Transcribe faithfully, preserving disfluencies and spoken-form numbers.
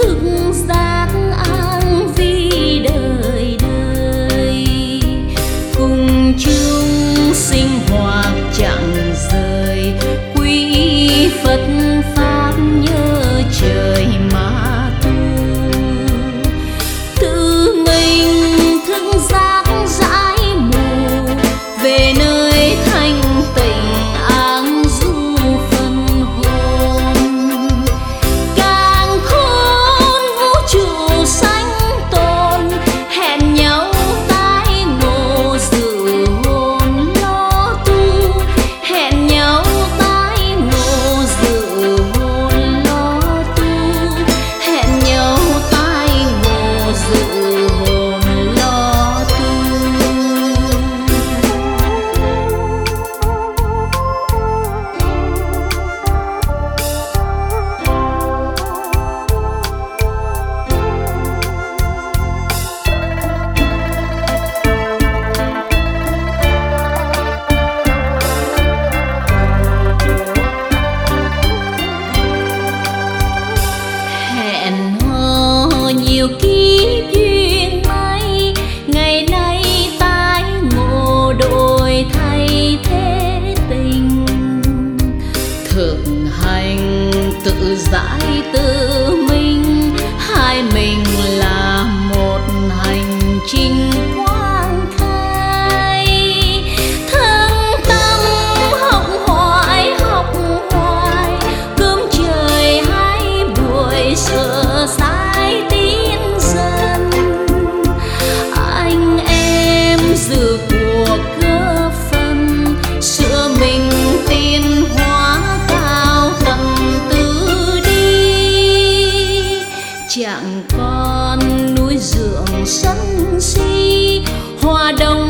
thức giác an vi đời đời, cùng chung sinh hoạt chẳng rời, quy Phật pháp nhớ trời mà tu. Tự mình thức giác giải mù, về nơi thanh tịnh an du phân hồn. Càng khôn vũ trụ sanh tồn, hẹn nhau tái ngộ dự hồn lo tu, hẹn nhau tái ngộ dự hồn lo tu, hẹn nhau tái ngộ dự hồn lo tu. Hẹn hò nhiều kiếp duyên may, ngày nay tái ngộ đổi thay thế tình. Thực hành tự giải tự mình, hai mình là một hành trình quang khai. Thân tâm học hoài học hoài, cơm trời hai buổi sửa sai tin dần. Anh em giữ cuộc góp phần, sửa mình tiến hóa cao tận từ đi. Chẳng còn núi rượng sân si, hoa đồng